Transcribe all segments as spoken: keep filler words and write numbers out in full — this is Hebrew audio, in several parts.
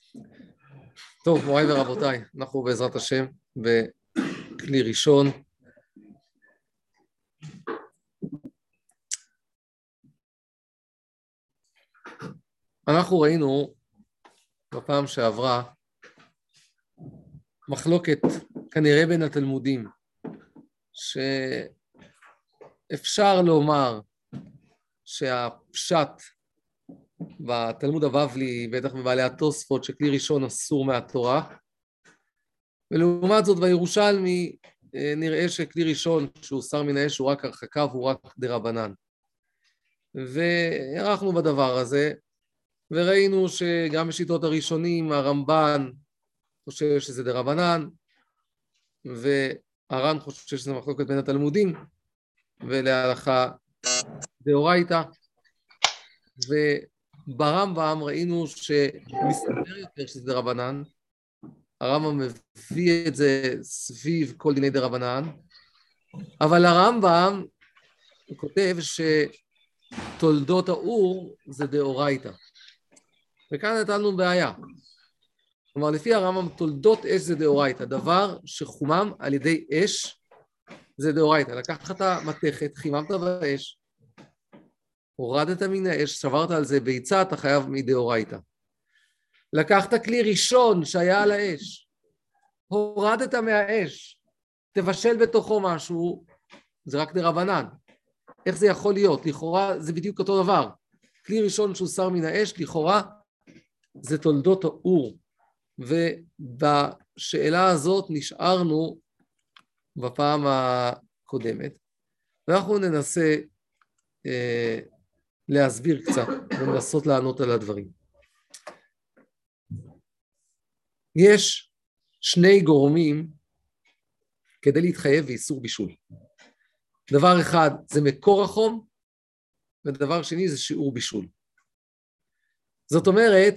טוב, מוריי ורבותיי, אנחנו בעזרת השם בכלי ראשון. אנחנו ראינו בפעם שעברה מחלוקת כנראה בין התלמודים, שאפשר לומר שהפשט בתלמוד הבבלי, בטח בבעלי התוספות, שכלי ראשון אסור מהתורה, ולעומת זאת בירושלמי נראה שכלי ראשון שהוסר מן האש הוא רק הרחקה והוא רק דרבנן. וערכנו בדבר הזה, וראינו שגם בשיטות הראשונים הרמב"ן חושב שזה דרבנן, והר"ן חושב שזה מחלוקת בין התלמודים, ולהלכה דאורייתא, וברמב"ם ראינו שמסתבר יותר שזה דרבנן, הרמב"ם מביא את זה סביב כל דיני דרבנן, אבל הרמב"ם כותב שתולדות האור זה דאורייתא. וכאן נתנו בעיה. כלומר, לפי הרמב"ם תולדות אש זה דאורייתא, דבר שחומם על ידי אש זה דאורייתא. לקחת מתכת, חיממת באש, הורדת מן האש, שברת על זה ביצה, אתה חייב מדאורייתא. לקחת כלי ראשון שהיה על האש, הורדת מהאש, תבשל בתוכו משהו, זה רק דרבנן. איך זה יכול להיות? לכאורה זה בדיוק אותו דבר. כלי ראשון שהוסר מן האש, לכאורה זה תולדות האור. ובשאלה הזאת נשארנו בפעם הקודמת. ואנחנו ננסה אה, להסביר קצת ולנסות לענות על הדברים. יש שני גורמים כדי להתחייב באיסור בישול. דבר אחד זה מקור החום, ודבר שני זה שיעור בישול. זאת אומרת,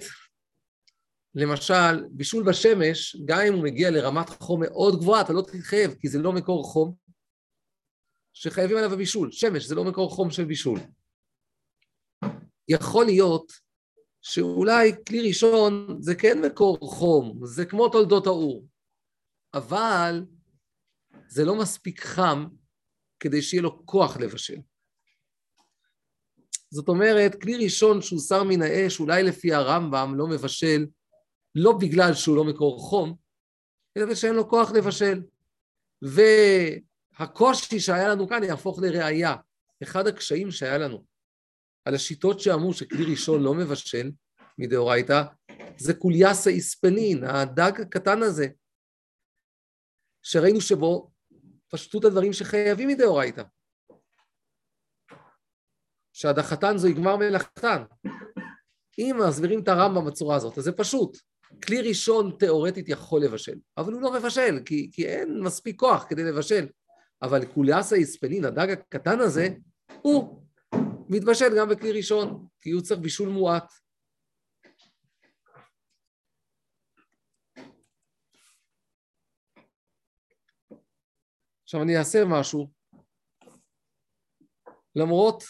למשל, בישול בשמש, גם אם הוא מגיע לרמת חום מאוד גבוהה, אתה לא תתחייב, כי זה לא מקור חום שחייבים עליו הבישול. שמש זה לא מקור חום של בישול. יכול להיות שאולי כלי ראשון זה כן מקור חום, זה כמו תולדות האור, אבל זה לא מספיק חם כדי שיהיה לו כוח לבשל. זאת אומרת, כלי ראשון שהוסר מן האש, אולי לפי הרמב"ם לא מבשל, לא בגלל שהוא לא מקור חום, אלא שאין לו כוח לבשל. והקושי שהיה לנו כאן יהפוך לראיה. אחד הקשיים שהיה לנו על השיטות שאמרו שכלי ראשון לא מבשל מדאורייתא, זה קולייסה איספנין, הדג הקטן הזה, שראינו שבו פשטות הדברים שחייבים מדאורייתא. שהדחתן זו יגמר מלאכתן. אם מסבירים את הרמב"ם בצורה הזאת, אז זה פשוט. כלי ראשון תיאורטית יכול לבשל, אבל הוא לא מבשל, כי, כי אין מספיק כוח כדי לבשל. אבל קולייסה איספנין, הדג הקטן הזה, הוא מתבשל גם בכלי ראשון, כי הוא צריך בישול מועט. עכשיו אני אעשה משהו, למרות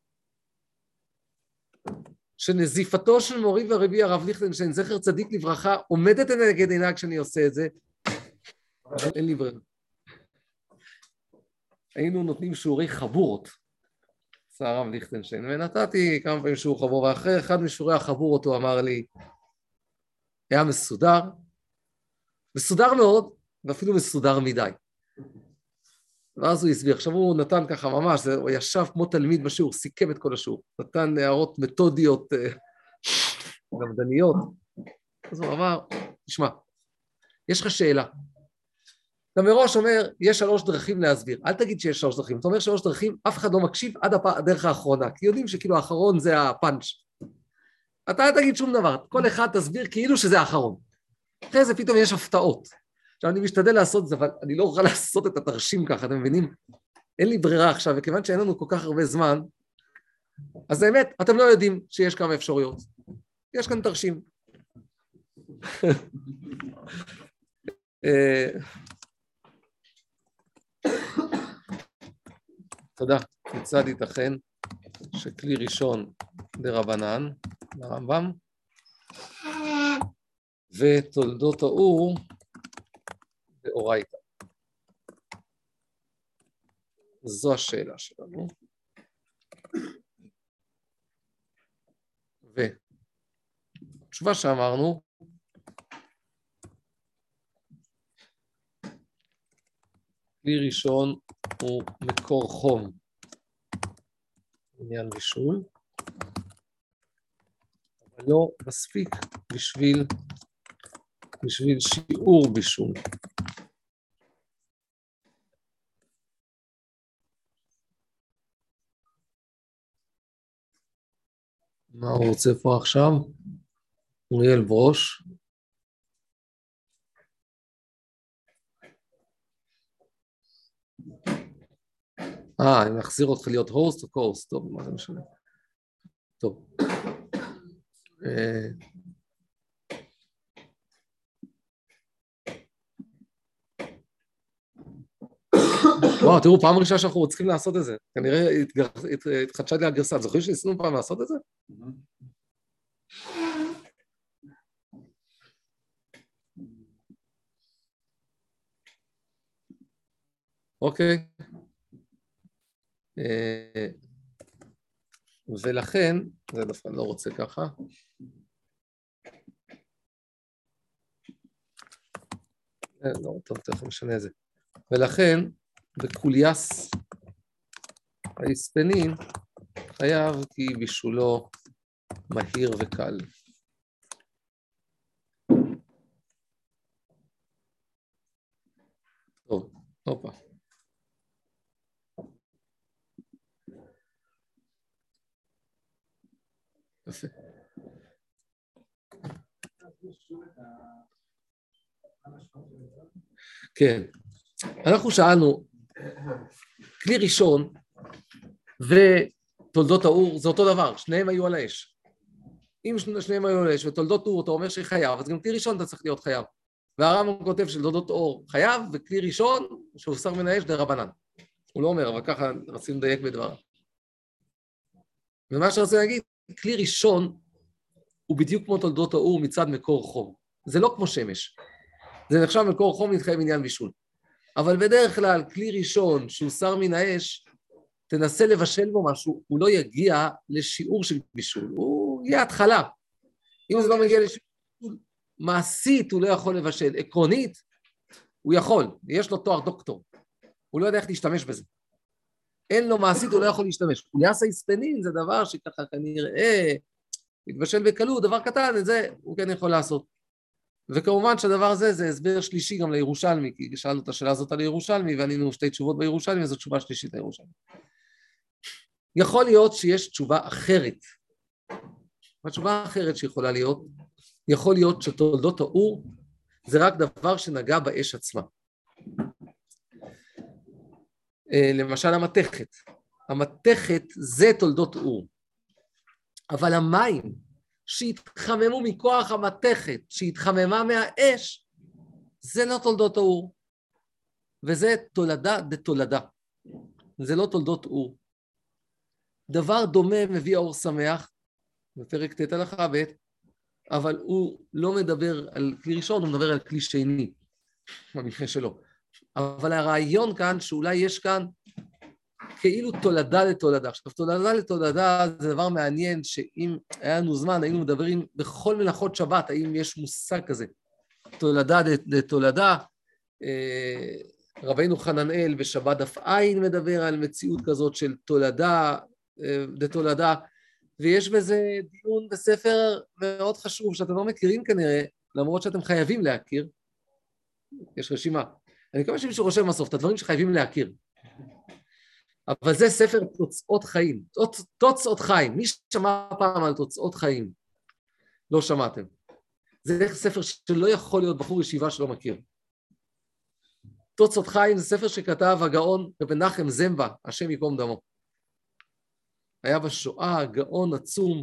שנזיפתו של מורי ורבי הרב ליכטנשטיין, זכר צדיק לברכה, עומדת נגד עיניי כשאני עושה את זה, אבל אין לי ברירה. היינו נותנים שיעורי חבורות, עשה הרב ליכטנשטיין, ונתתי כמה פעמים שיעור חבור, ואחרי אחד משיעורי החבורות הוא אמר לי, היה מסודר, מסודר מאוד, ואפילו מסודר מדי. ואז הוא הסביר, עכשיו הוא נתן ככה ממש, הוא ישב כמו תלמיד בשיעור, סיכם את כל השיעור, נתן הערות מתודיות, למדניות, אז הוא אמר, תשמע, יש לך שאלה, אתה מראש אומר, יש שלוש דרכים להסביר, אל תגיד שיש שלוש דרכים, אתה אומר שלוש דרכים, אף אחד לא מקשיב עד הדרך האחרונה, כי יודעים שכאילו האחרון זה הפאנץ'. אתה אל תגיד שום דבר, כל אחד תסביר כאילו שזה האחרון. אחרי זה פתאום יש הפתעות. עכשיו אני משתדל לעשות את זה, אבל אני לא אוכל לעשות את התרשים ככה, אתם מבינים? אין לי ברירה עכשיו, וכיוון שאין לנו כל כך הרבה זמן, אז האמת, אתם לא יודעים שיש כמה אפשרויות. יש כאן תרשים. תודה. כיצד ייתכן שכלי ראשון דרבנן, לרמב"ם, ותולדות האור באורייתא. זו השאלה שלנו. והתשובה שאמרנו, כלי ראשון הוא מקור חום, עניין בישול, אבל לא מספיק בשביל, בשביל שיעור בישול. מה הוא רוצה פה עכשיו? אוריאל ברוש. אה, אני מחזיר אותך להיות הוסט או קורסט, טוב, מה זה משנה? טוב. וואו, תראו, פעם ראשונה שאנחנו צריכים לעשות את זה. כנראה התחדשה לי הגרסה. זוכרים שניסינו פעם לעשות את זה? אוקיי. ולכן, זה דווקא לא רוצה ככה. לא, טוב, תכף משנה את זה. ולכן, בקוליאס ההספנין חייב כי בישולו מהיר וקל. טוב, הופה. יפה. כן, אנחנו שאלנו, כלי ראשון ותולדות האור זה אותו דבר, שניהם היו על האש. אם שניהם היו על האש ותולדות האור אתה אומר שחייב, אז גם כלי ראשון אתה צריך להיות חייב. והרמב"ם כותב שתולדות האור חייב, וכלי ראשון שהוסר מן האש דרבנן. הוא לא אומר, אבל ככה רצינו לדייק בדבר. ומה שרצינו להגיד, כלי ראשון הוא בדיוק כמו תולדות האור מצד מקור חום. זה לא כמו שמש. זה נחשב מקור חום להתחייב עניין בישול. אבל בדרך כלל, כלי ראשון שהוסר מן האש, תנסה לבשל בו משהו, הוא לא יגיע לשיעור של בישול, הוא יהיה התחלה. אם זה לא מגיע לשיעור, מעשית הוא לא יכול לבשל, עקרונית הוא יכול, יש לו תואר דוקטור, הוא לא יודע איך להשתמש בזה. אין לו מעשית, הוא לא יכול להשתמש. קוליאס ההספנין זה דבר שככה כנראה, מתבשל בקלות, דבר קטן, את זה הוא כן יכול לעשות. וכמובן שהדבר הזה זה הסבר שלישי גם לירושלמי, כי שאלנו את השאלה הזאת על ירושלמי, וענינו שתי תשובות בירושלמי, וזו תשובה שלישית לירושלמי. יכול להיות שיש תשובה אחרת. התשובה האחרת שיכולה להיות, יכול להיות שתולדות האור זה רק דבר שנגע באש עצמה. למשל המתכת. המתכת זה תולדות אור. אבל המים שהתחממו מכוח המתכת, שהתחממה מהאש, זה לא תולדות האור. וזה תולדה דתולדה. זה לא תולדות אור. דבר דומה מביא האור שמח, בפרק ט' הלכה ב', אבל הוא לא מדבר על כלי ראשון, הוא מדבר על כלי שני, במקרה שלו. אבל הרעיון כאן, שאולי יש כאן כאילו תולדה לתולדה. עכשיו, תולדה לתולדה זה דבר מעניין, שאם היה לנו זמן, היינו מדברים בכל מלאכות שבת, האם יש מושג כזה. תולדה לתולדה, רבינו חננאל בשבת דף עין מדבר על מציאות כזאת של תולדה לתולדה, ויש בזה דיון בספר מאוד חשוב, שאתם לא מכירים כנראה, למרות שאתם חייבים להכיר. יש רשימה. אני מקווה שמישהו רושם בסוף את הדברים שחייבים להכיר. אבל זה ספר תוצאות חיים, תוצאות חיים. מי שמע פעם על תוצאות חיים? לא שמעתם. זה ספר שלא יכול להיות בחור ישיבה שלא מכיר. תוצאות חיים זה ספר שכתב הגאון רבי מנחם זמבה, השם ייקום דמו. היה בשואה גאון עצום,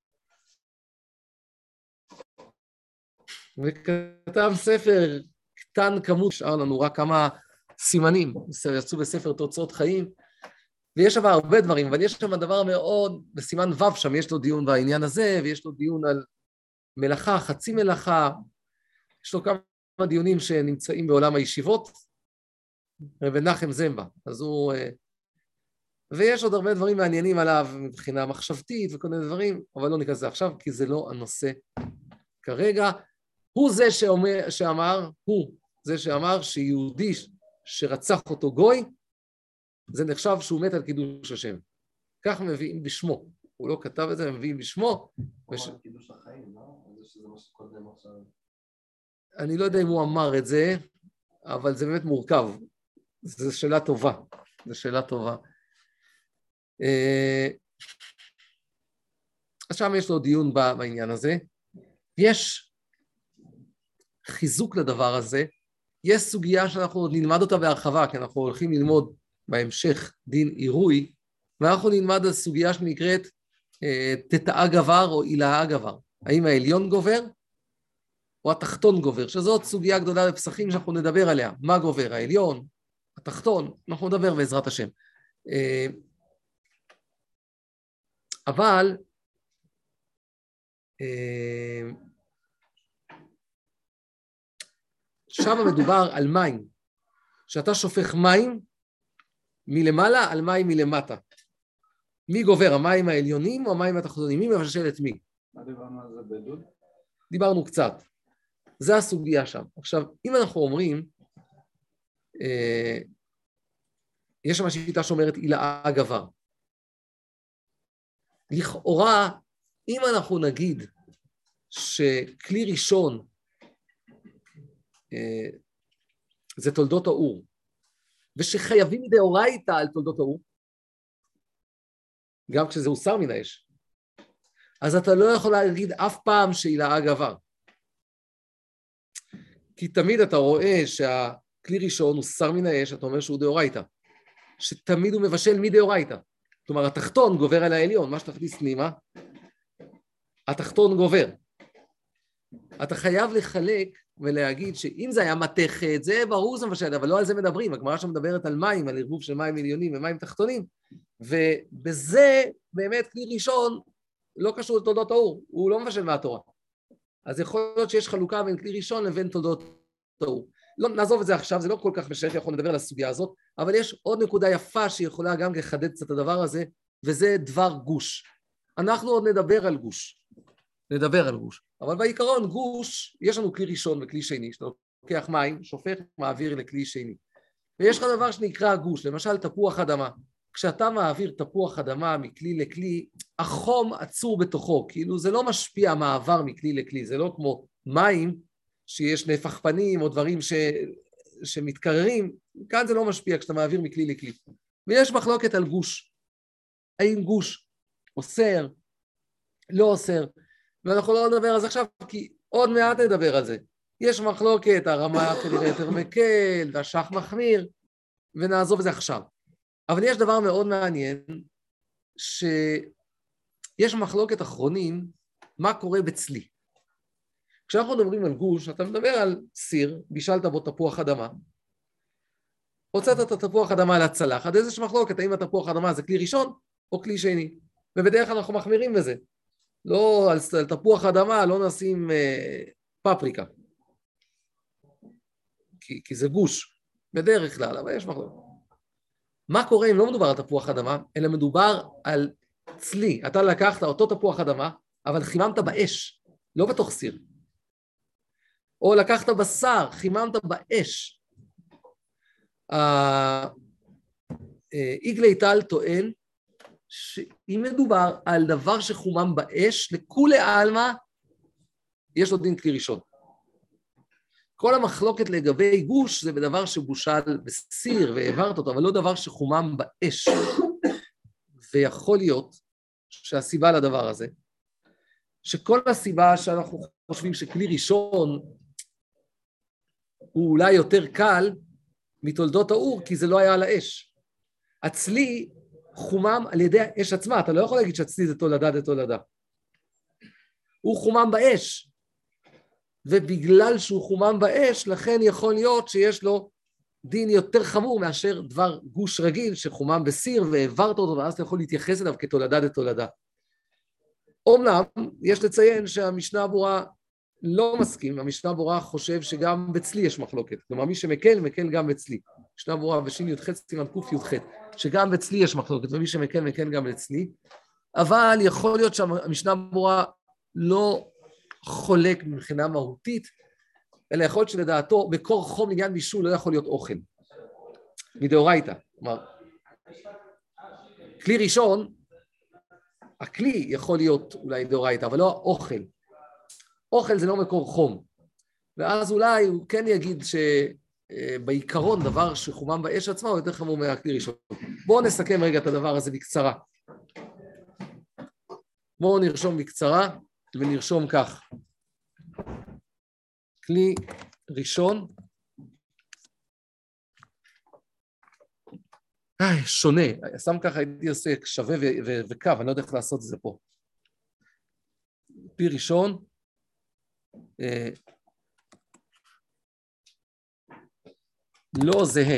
וכתב ספר קטן כמות, שאר לנו רק כמה סימנים, יצאו בספר תוצאות חיים, ויש שם הרבה דברים, אבל יש שם דבר מאוד, בסימן ו' שם יש לו דיון בעניין הזה, ויש לו דיון על מלאכה, חצי מלאכה, יש לו כמה דיונים שנמצאים בעולם הישיבות, רבי נחם זמבה, אז הוא, ויש עוד הרבה דברים מעניינים עליו מבחינה מחשבתית וכל מיני דברים, אבל לא ניכנס לזה עכשיו, כי זה לא הנושא כרגע. הוא זה שאומר, שאמר, הוא זה שאמר שיהודי שרצח אותו גוי, זה נחשב שהוא מת על קידוש השם. כך מביאים בשמו. הוא לא כתב את זה, הם מביאים בשמו. וש... קידוש החיים, לא? זה שזה מה שקודם עכשיו. אני לא יודע אם הוא אמר את זה, אבל זה באמת מורכב. זו שאלה טובה. זו שאלה טובה. אז שם יש לו דיון בעניין הזה. יש חיזוק לדבר הזה. יש סוגיה שאנחנו עוד נלמד אותה בהרחבה, כי אנחנו הולכים ללמוד בהמשך דין עירוי, ואנחנו נלמד על סוגיה שנקראת אה, תתאה גבר או אילאה גבר. האם העליון גובר או התחתון גובר, שזאת סוגיה גדולה בפסחים שאנחנו נדבר עליה. מה גובר, העליון, התחתון, אנחנו נדבר בעזרת השם. אה, אבל אה, שם מדובר על מים, שאתה שופך מים מלמעלה על מים מלמטה. מי גובר, המים העליונים או המים התחתונים? מי מבשל את מי? מה דיברנו על זה בדוד? דיברנו קצת. זה הסוגיה שם. עכשיו, אם אנחנו אומרים, אה, יש שם שיטה שאומרת אילאה גבר. לכאורה, אם אנחנו נגיד שכלי ראשון אה, זה תולדות האור, ושחייבים מדאורייתא על תולדות האור, גם כשזה הוסר מן האש, אז אתה לא יכול להגיד אף פעם שאילאה גבר. כי תמיד אתה רואה שהכלי ראשון הוסר מן האש, אתה אומר שהוא דאורייתא, שתמיד הוא מבשל מדאורייתא. כלומר, התחתון גובר על העליון, מה שתכניס פנימה, התחתון גובר. אתה חייב לחלק ולהגיד שאם זה היה מתכת, זה ברור זה מבשל, אבל לא על זה מדברים. הגמרא שם מדברת על מים, על ערבוב של מים עליונים ומים תחתונים, ובזה באמת כלי ראשון לא קשור לתולדות האור, הוא לא מבשל מהתורה. אז יכול להיות שיש חלוקה בין כלי ראשון לבין תולדות האור. לא, נעזוב את זה עכשיו, זה לא כל כך משנה, יכול לדבר על הסוגיה הזאת, אבל יש עוד נקודה יפה שיכולה גם לחדד קצת את הדבר הזה, וזה דבר גוש. אנחנו עוד נדבר על גוש. נדבר על גוש. אבל בעיקרון גוש, יש לנו כלי ראשון וכלי שני, שאתה לוקח מים, שופך, מעביר לכלי שני. ויש לך דבר שנקרא גוש, למשל תפוח אדמה. כשאתה מעביר תפוח אדמה מכלי לכלי, החום עצור בתוכו, כאילו זה לא משפיע מעבר מכלי לכלי, זה לא כמו מים, שיש נפח פנים או דברים ש... שמתקררים, כאן זה לא משפיע כשאתה מעביר מכלי לכלי. ויש מחלוקת על גוש. האם גוש אוסר, לא אוסר, ואנחנו לא נדבר על זה עכשיו, כי עוד מעט נדבר על זה. יש מחלוקת, הרמה כנראה יותר מקל, והשח מחמיר, ונעזוב את זה עכשיו. אבל יש דבר מאוד מעניין, שיש מחלוקת אחרונים, מה קורה בצלי. כשאנחנו מדברים על גוש, אתה מדבר על סיר, בישלת בו תפוח אדמה, הוצאת את התפוח אדמה על הצלחת, איזה מחלוקת, האם התפוח אדמה זה כלי ראשון או כלי שני, ובדרך כלל אנחנו מחמירים בזה. לא, על, על תפוח אדמה לא נשים אה, פפריקה, כי, כי זה גוש, בדרך כלל, אבל יש מחלוקת. מה קורה אם לא מדובר על תפוח אדמה, אלא מדובר על צלי, אתה לקחת אותו תפוח אדמה, אבל חיממת באש, לא בתוך סיר. או לקחת בשר, חיממת באש. איגלי טל טוען, שאם מדובר על דבר שחומם באש, לכולי עלמא, יש לו דין כלי ראשון. כל המחלוקת לגבי גוש, זה בדבר שבושל בסיר והעברת אותו, אבל לא דבר שחומם באש. ויכול להיות שהסיבה לדבר הזה, שכל הסיבה שאנחנו חושבים שכלי ראשון, הוא אולי יותר קל מתולדות האור, כי זה לא היה על האש. הצלי חומם על ידי האש עצמה, אתה לא יכול להגיד שהצלי זה תולדה זה תולדה. הוא חומם באש, ובגלל שהוא חומם באש, לכן יכול להיות שיש לו דין יותר חמור מאשר דבר גוש רגיל, שחומם בסיר והעברת אותו, ואז אתה יכול להתייחס אליו כתולדה זה תולדה. אומנם, יש לציין שהמשנה ברורה לא מסכים, המשנה ברורה חושב שגם בצלי יש מחלוקת, כלומר מי שמקל, מקל גם בצלי. משנה ברורה בשין י"ח סימן ק"י"ח, שגם בצלי יש מחלוקת, ומי שמקל, מקל גם בצלי, אבל יכול להיות שהמשנה ברורה לא חולק מבחינה מהותית, אלא יכול להיות שלדעתו מקור חום לעניין בישול לא יכול להיות אוכל, מדאורייתא. כלומר, כלי ראשון, הכלי יכול להיות אולי דאורייתא, אבל לא האוכל. אוכל זה לא מקור חום. ואז אולי הוא כן יגיד שבעיקרון דבר שחומם באש עצמה הוא יותר חמור מהכלי ראשון. בואו נסכם רגע את הדבר הזה בקצרה. בואו נרשום בקצרה ונרשום כך. כלי ראשון, איי, שונה, שם ככה הייתי עושה שווה וקו, אני לא יודע איך לעשות את זה פה. כלי ראשון, אה, לא זהה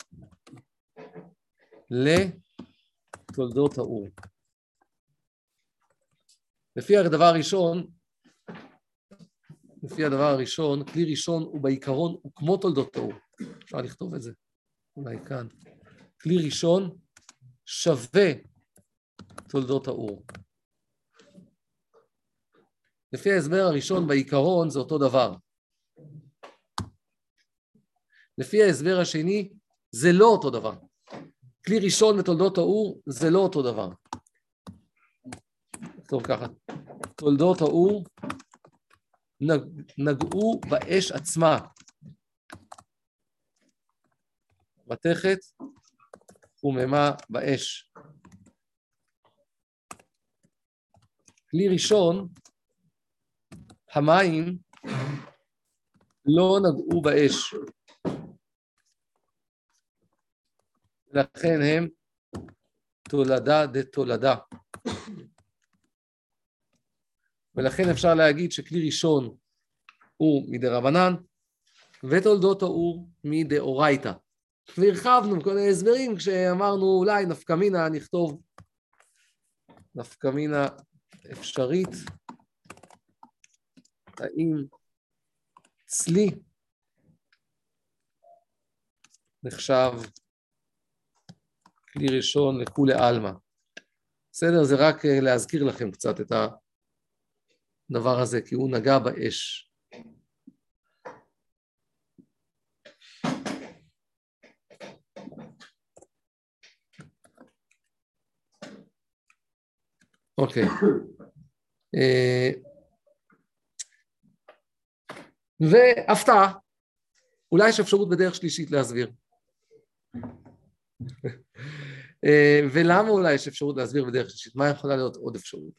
לתולדות האור. לפי הדבר הראשון, לפי הדבר הראשון, כלי ראשון הוא בעיקרון, הוא כמו תולדות האור. אפשר לכתוב את זה, אולי כאן. כלי ראשון שווה תולדות האור. לפי ההסבר הראשון בעיקרון זה אותו דבר. לפי ההסבר השני זה לא אותו דבר. כלי ראשון בתולדות האור זה לא אותו דבר. טוב ככה. תולדות האור נגעו באש עצמה. מתכת חוממה באש. כלי ראשון, המים לא נגעו באש. לכן הם תולדה דתולדה. ולכן אפשר להגיד שכלי ראשון הוא מדרבנן, ותולדות האור מדאורייתא. והרחבנו כל מיני הסברים כשאמרנו אולי נפקא מינה, נכתוב נפקא מינה אפשרית, האם צלי נחשב כלי ראשון לכולי עלמא. בסדר, זה רק להזכיר לכם קצת את הדבר הזה, כי הוא נגע באש. אוקיי. והפתעה, אולי יש אפשרות בדרך שלישית להסביר. ולמה אולי יש אפשרות להסביר בדרך שלישית? מה יכולה להיות עוד אפשרות?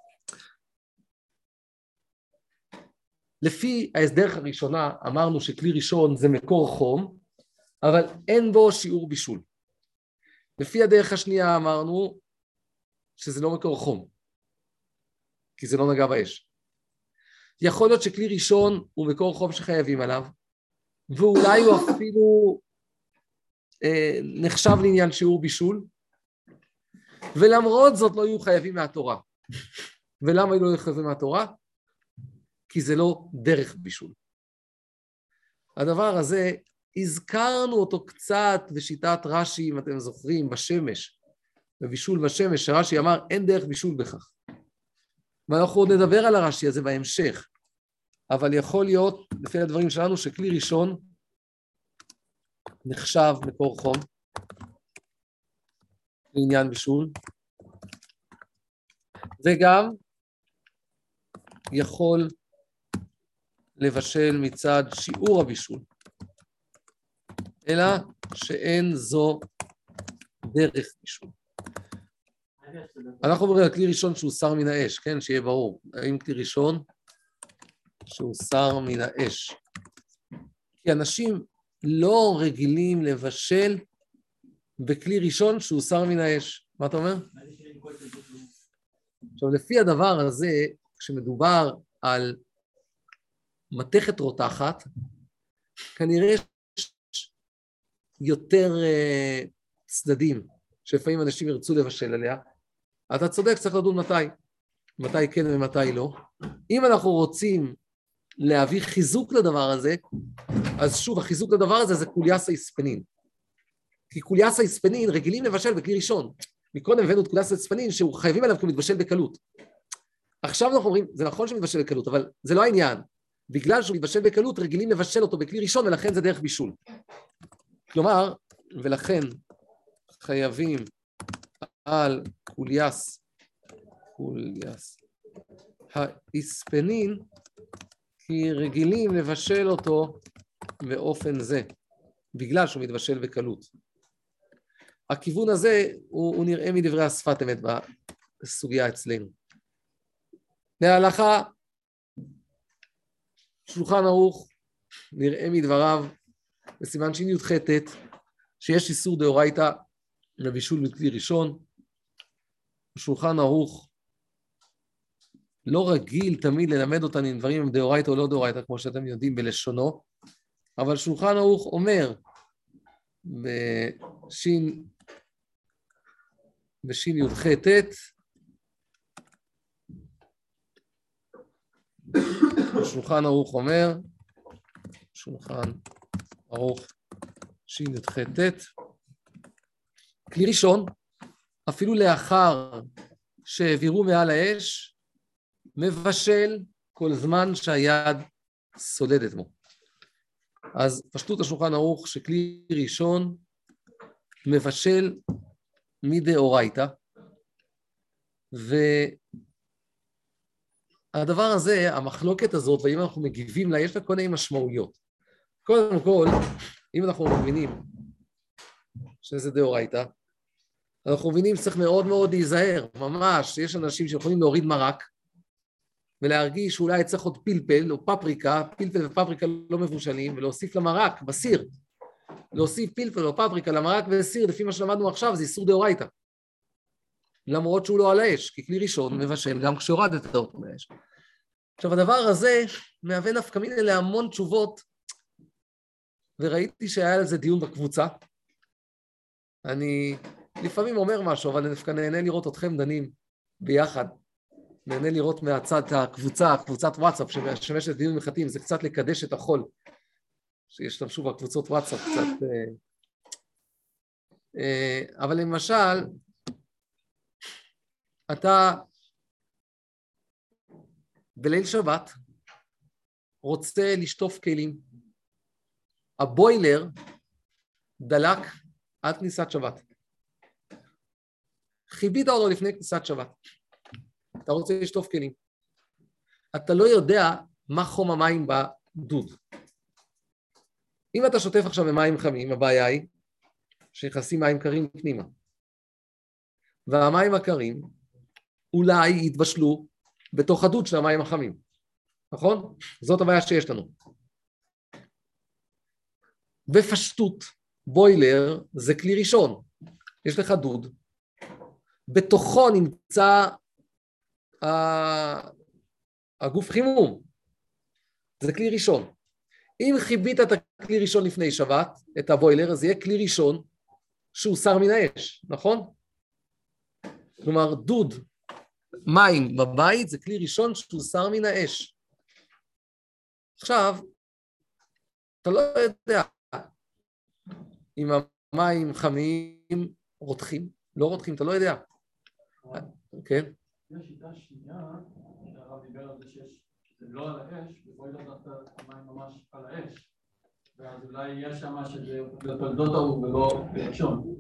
לפי ההסדרך הראשונה אמרנו שכלי ראשון זה מקור חום, אבל אין בו שיעור בישול. לפי הדרך השנייה אמרנו שזה לא מקור חום, כי זה לא נגע באש. יכול להיות שכלי ראשון הוא מקור חום שחייבים עליו, ואולי הוא אפילו אה, נחשב לעניין שיעור בישול, ולמרות זאת לא יהיו חייבים מהתורה. ולמה לא יהיו חייבים מהתורה? כי זה לא דרך בישול. הדבר הזה, הזכרנו אותו קצת בשיטת רש"י, אם אתם זוכרים, בשמש, בבישול בשמש, שרש"י אמר, אין דרך בישול בכך. ואנחנו עוד נדבר על הרש"י הזה בהמשך, אבל יכול להיות, לפי הדברים שלנו, שכלי ראשון נחשב מקור חום, לעניין בישול, וגם יכול לבשל מצד שיעור הבישול, אלא שאין זו דרך בישול. אנחנו אומרים על כלי ראשון שהוא שר מן האש, כן? שיהיה ברור. האם כלי ראשון שהוא שר מן האש? כי אנשים לא רגילים לבשל בכלי ראשון שהוא שר מן האש. מה אתה אומר? עכשיו, לפי הדבר הזה, כשמדובר על מתכת רותחת, כנראה יש יותר uh, צדדים, שלפעמים אנשים ירצו לבשל עליה. אתה צודק, צריך לדון מתי. מתי כן ומתי לא. אם אנחנו רוצים להביא חיזוק לדבר הזה, אז שוב, החיזוק לדבר הזה זה קוליאס האספנין. כי קוליאס האספנין רגילים לבשל בכלי ראשון. מקודם הבאנו את קוליאס האספנין שהוא חייבים עליו כי הוא מתבשל בקלות. עכשיו אנחנו אומרים, זה נכון שהוא מתבשל בקלות, אבל זה לא העניין. בגלל שהוא מתבשל בקלות, רגילים לבשל אותו בכלי ראשון, ולכן זה דרך בישול. כלומר, ולכן חייבים על קוליאס, קוליאס האספנין, כי רגילים לבשל אותו באופן זה, בגלל שהוא מתבשל בקלות. הכיוון הזה הוא, הוא נראה מדברי השפת אמת בסוגיה אצלנו. להלכה, שולחן ערוך, נראה מדבריו, בסימן שין י"ח ט', שיש איסור דאורייתא לבישול בכלי ראשון. שולחן ערוך לא רגיל תמיד ללמד אותנו אם דברים הם דאורייתא או לא דאורייתא, כמו שאתם יודעים בלשונו, אבל שולחן ערוך אומר בשין, בשין י"ח ט', שולחן ערוך אומר, שולחן ערוך שין י"ח ט', כלי ראשון, אפילו לאחר שהעבירו מעל האש, מבשל כל זמן שהיד סולדת בו. אז פשטות השולחן ערוך שכלי ראשון מבשל מדאורייתא, והדבר הזה, המחלוקת הזאת, ואם אנחנו מגיבים לה, יש לה כל מיני משמעויות. קודם כל, אם אנחנו מבינים שזה דאורייתא, אנחנו מבינים שצריך מאוד מאוד להיזהר, ממש, יש אנשים שיכולים להוריד מרק, ולהרגיש שאולי צריך עוד פלפל או פפריקה, פלפל ופפריקה לא מבושלים, ולהוסיף למרק, בסיר, להוסיף פלפל או פפריקה למרק וסיר, לפי מה שלמדנו עכשיו, זה איסור דאורייתא. למרות שהוא לא על האש, כי כלי ראשון מבשל גם כשהורדת אותו מהאש. עכשיו, הדבר הזה מהווה נפקא מינה להמון תשובות, וראיתי שהיה על זה דיון בקבוצה. אני לפעמים אומר משהו, אבל אני דווקא נהנה לראות אתכם דנים ביחד. נהנה לראות מהצד הקבוצה, קבוצת וואטסאפ, שמשמשת לדיון מחתים, זה קצת לקדש את החול, שישתמשו בקבוצות וואטסאפ קצת. אבל למשל, אתה בליל שבת רוצה לשטוף כלים, הבוילר דלק עד כניסת שבת. חיבית אותו לפני כניסת שבת. אתה רוצה לשטוף כלים. אתה לא יודע מה חום המים בדוד. אם אתה שוטף עכשיו במים חמים, הבעיה היא שיחסים מים קרים פנימה. והמים הקרים אולי יתבשלו בתוך הדוד של המים החמים. נכון? זאת הבעיה שיש לנו. בפשטות, בוילר זה כלי ראשון. יש לך דוד. בתוכו נמצא הגוף חימום. זה כלי ראשון. אם חיבית את הכלי ראשון לפני שבת, את הבוילר, אז יהיה כלי ראשון שהוסר מן האש, נכון? כלומר, דוד מים בבית זה כלי ראשון שהוסר מן האש. עכשיו, אתה לא יודע אם המים חמים רותחים, לא רותחים, אתה לא יודע. כן? יש שיטה שנייה, שהרב דיבר על זה שיש, זה לא על האש, ובואי לא דווקא המים ממש על האש, ואז אולי יש שם שזה לתולדות ההוא ולא בראשון.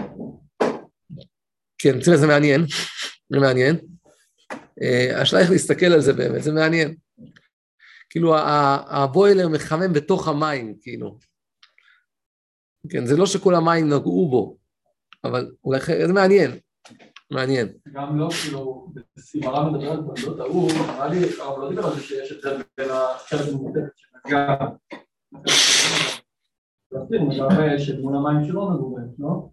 כן, תראה, זה מעניין, זה מעניין. השאלה איך להסתכל על זה באמת, זה מעניין. כאילו, הבוילר מחמם בתוך המים, כאילו. כן, זה לא שכל המים נגעו בו, אבל אולי זה מעניין, מעניין. גם לא, כאילו, בסימרה מדבר על תולדות ההוא, נראה לי, אבל לא דיבר על זה שיש את זה בין החלק מוטפת שנגע. נגע שדמון המים שלא נגעו בהם, לא?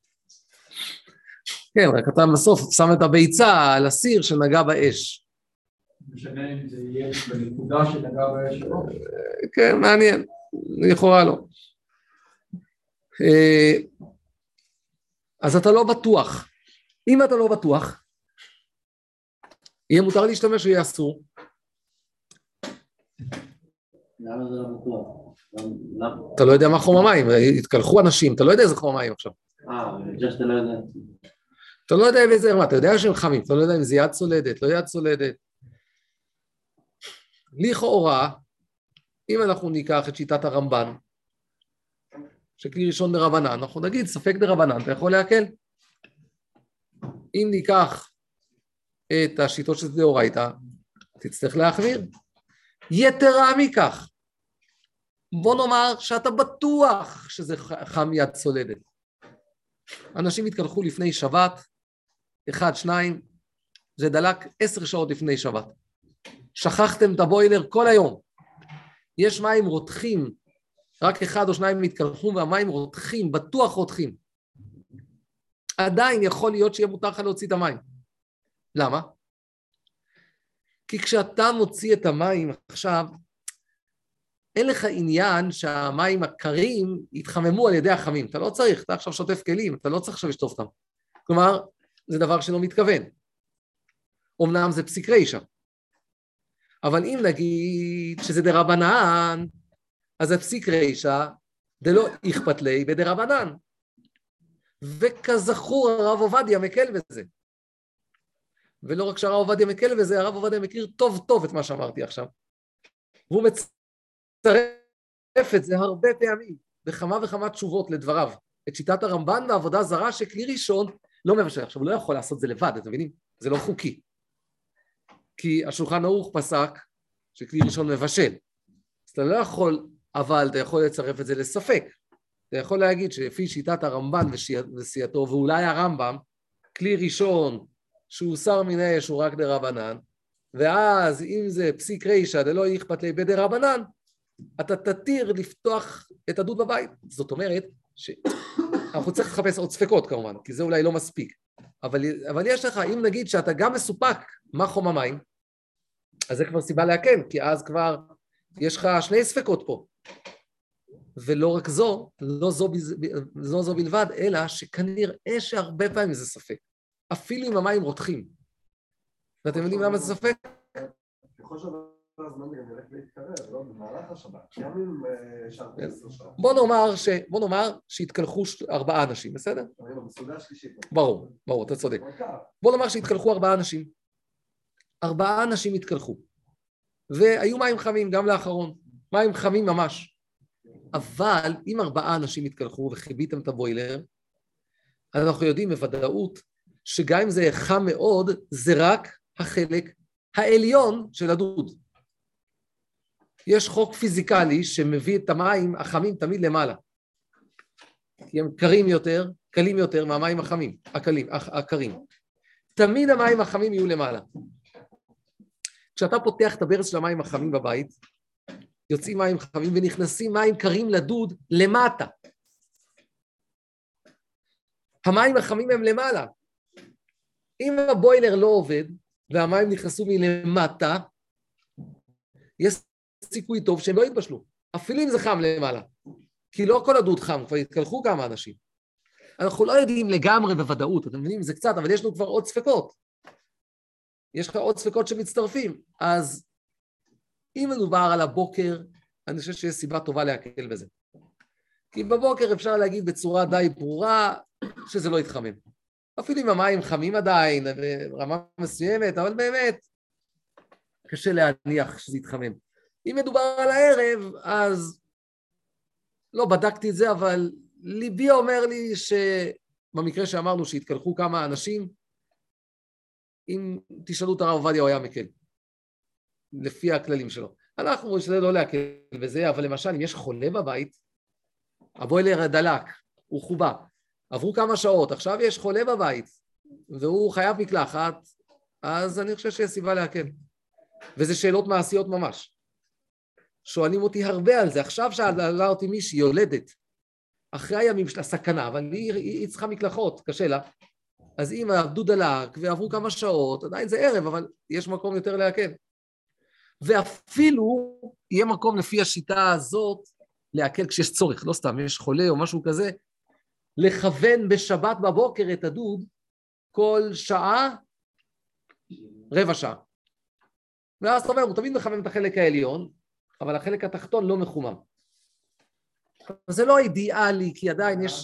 כן, רק אתה בסוף שם את הביצה על הסיר שנגע באש. משנה אם זה יהיה בנקודה שנגע באש או לא. כן, מעניין, לכאורה לא. אז אתה לא בטוח. אם אתה לא בטוח, יהיה מותר להשתמש או יהיה אסור. למה זה לא בטוח? אתה לא יודע מה חום המים, התקלחו אנשים, אתה לא יודע איזה חום המים עכשיו. אה, זה שאתה לא יודע. אתה לא יודע באיזה רמה, אתה יודע שהם חמים, אתה לא יודע אם זה יד צולדת, לא יד צולדת. לכאורה, אם אנחנו ניקח את שיטת הרמב"ן, שכלי ראשון דרבנן, אנחנו נגיד ספק דרבנן, אתה יכול להקל. אם ניקח את השיטות של דאורייתא, תצטרך להחמיר. יתרה מכך, בוא נאמר שאתה בטוח שזה חם יד צולדת. אנשים התקלחו לפני שבת, אחד, שניים, זה דלק עשר שעות לפני שבת. שכחתם את הבוילר כל היום. יש מים רותחים, רק אחד או שניים מתקלחו והמים רותחים, בטוח רותחים. עדיין יכול להיות שיהיה מותר לך להוציא את המים. למה? כי כשאתה מוציא את המים עכשיו, אין לך עניין שהמים הקרים יתחממו על ידי החמים. אתה לא צריך, אתה עכשיו שוטף כלים, אתה לא צריך עכשיו לשטוף אותם. כלומר, זה דבר שלא מתכוון. אמנם זה פסיק רישא. אבל אם נגיד שזה דרבנן, אז זה פסיק רישא, דלא אכפת לי בדרבנן. וכזכור הרב עובדיה מקל בזה. ולא רק שהרב עובדיה מקל בזה, הרב עובדיה מכיר טוב טוב את מה שאמרתי עכשיו. והוא מצטרף את זה הרבה פעמים, בכמה וכמה תשובות לדבריו, את שיטת הרמב"ן ועבודה זרה שכלי ראשון לא מבשל. עכשיו, הוא לא יכול לעשות זה לבד, אתם מבינים? זה לא חוקי. כי השולחן ערוך פסק שכלי ראשון מבשל. אז אתה לא יכול, אבל אתה יכול לצרף את זה לספק. אתה יכול להגיד שלפי שיטת הרמב"ן וסייעתו, ואולי הרמב"ם, כלי ראשון שהוא שר מן האש הוא רק דרבנן, ואז אם זה פסיק רישא דלא אכפת לי בדרבנן, אתה תתיר לפתוח את הדוד בבית. זאת אומרת שאנחנו צריכים לחפש עוד ספקות כמובן, כי זה אולי לא מספיק. אבל, אבל יש לך, אם נגיד שאתה גם מסופק מה חום המים, אז זה כבר סיבה להקל, כי אז כבר יש לך שני ספקות פה. ולא רק זו, לא זו, לא זו בלבד, אלא שכנראה שהרבה פעמים זה ספק. אפילו אם המים רותחים. ואתם יודעים למה זה ספק? ככל שהזמן גם ילך להתקרב, לא במהלך השבת, גם אם שעת עשר שעות. בוא נאמר ש... בוא נאמר שהתקלחו ארבעה אנשים, בסדר? בסעודה השלישית. ברור, ברור, אתה צודק. בוא נאמר שהתקלחו ארבעה אנשים. ארבעה אנשים התקלחו. והיו מים חמים גם לאחרון. מים חמים ממש. אבל אם ארבעה אנשים התקלחו וחיביתם את הבוילר, אז אנחנו יודעים בוודאות שגם אם זה חם מאוד, זה רק החלק העליון של הדוד. יש חוק פיזיקלי שמביא את המים החמים תמיד למעלה. כי הם קרים יותר, קלים יותר מהמים החמים, הקלים, הקרים. תמיד המים החמים יהיו למעלה. כשאתה פותח את הברז של המים החמים בבית, יוצאים מים חמים ונכנסים מים קרים לדוד למטה. המים החמים הם למעלה. אם הבוילר לא עובד והמים נכנסו מלמטה, יש סיכוי טוב שהם לא יתבשלו. אפילו אם זה חם למעלה. כי לא כל הדוד חם, כבר התקלחו כמה אנשים. אנחנו לא יודעים לגמרי בוודאות, אתם מבינים? זה קצת, אבל יש לנו כבר עוד ספקות. יש לך עוד ספקות שמצטרפים. אז אם מדובר על הבוקר, אני חושב שיש סיבה טובה להקל בזה. כי בבוקר אפשר להגיד בצורה די ברורה שזה לא יתחמם. אפילו אם המים חמים עדיין, ברמה מסוימת, אבל באמת קשה להניח שזה יתחמם. אם מדובר על הערב, אז לא בדקתי את זה, אבל ליבי אומר לי שבמקרה שאמרנו שהתקלחו כמה אנשים, אם תשאלו את הרב עובדיה הוא היה מקל, לפי הכללים שלו. אנחנו נשתדל לא להקל בזה, אבל למשל אם יש חולה בבית, הבוילר דלק, הוא חובה, עברו כמה שעות, עכשיו יש חולה בבית, והוא חייב מקלחת, אז אני חושב שיש סיבה להקל. וזה שאלות מעשיות ממש. שואלים אותי הרבה על זה. עכשיו שאלה אותי מישהי יולדת, אחרי הימים של הסכנה, אבל היא, היא, היא צריכה מקלחות, קשה לה. אז אם הדוד דלק ועברו כמה שעות, עדיין זה ערב, אבל יש מקום יותר להקל. ואפילו יהיה מקום לפי השיטה הזאת להקל כשיש צורך, לא סתם, יש חולה או משהו כזה, לכוון בשבת בבוקר את הדוד כל שעה, רבע שעה. ואז אתה אומר, הוא תמיד מכוון את החלק העליון, אבל החלק התחתון לא מחומם. זה לא אידיאלי, כי עדיין יש...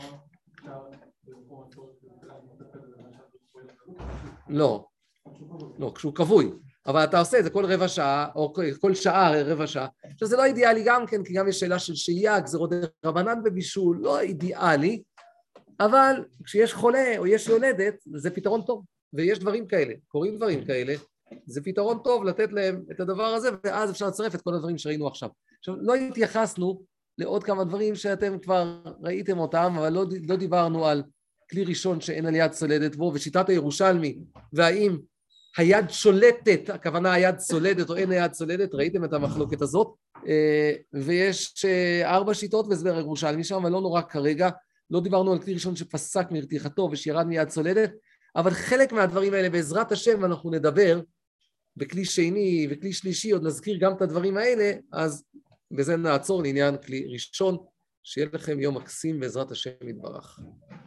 לא, לא, כשהוא כבוי. אבל אתה עושה את זה כל רבע שעה, או כל שעה רבע שעה. עכשיו זה לא אידיאלי גם כן, כי גם יש שאלה של שהייה, גזירות רבנן בבישול, לא אידיאלי, אבל כשיש חולה או יש יולדת, זה פתרון טוב. ויש דברים כאלה, קוראים דברים כאלה, זה פתרון טוב לתת להם את הדבר הזה, ואז אפשר לצרף את כל הדברים שראינו עכשיו. עכשיו, לא התייחסנו לעוד כמה דברים שאתם כבר ראיתם אותם, אבל לא, לא דיברנו על כלי ראשון שאין על יד סולדת בו, ושיטת הירושלמי, והאם היד שולטת, הכוונה היד סולדת או אין היד סולדת, ראיתם את המחלוקת הזאת, ויש ארבע שיטות והסבר הירושלמי שם, אבל לא נורא כרגע, לא דיברנו על כלי ראשון שפסק מרתיחתו ושירד מיד סולדת, אבל חלק מהדברים האלה בעזרת השם אנחנו נדבר בכלי שני וכלי שלישי, עוד נזכיר גם את הדברים האלה, אז בזה נעצור לעניין כלי ראשון, שיהיה לכם יום מקסים בעזרת השם יתברך.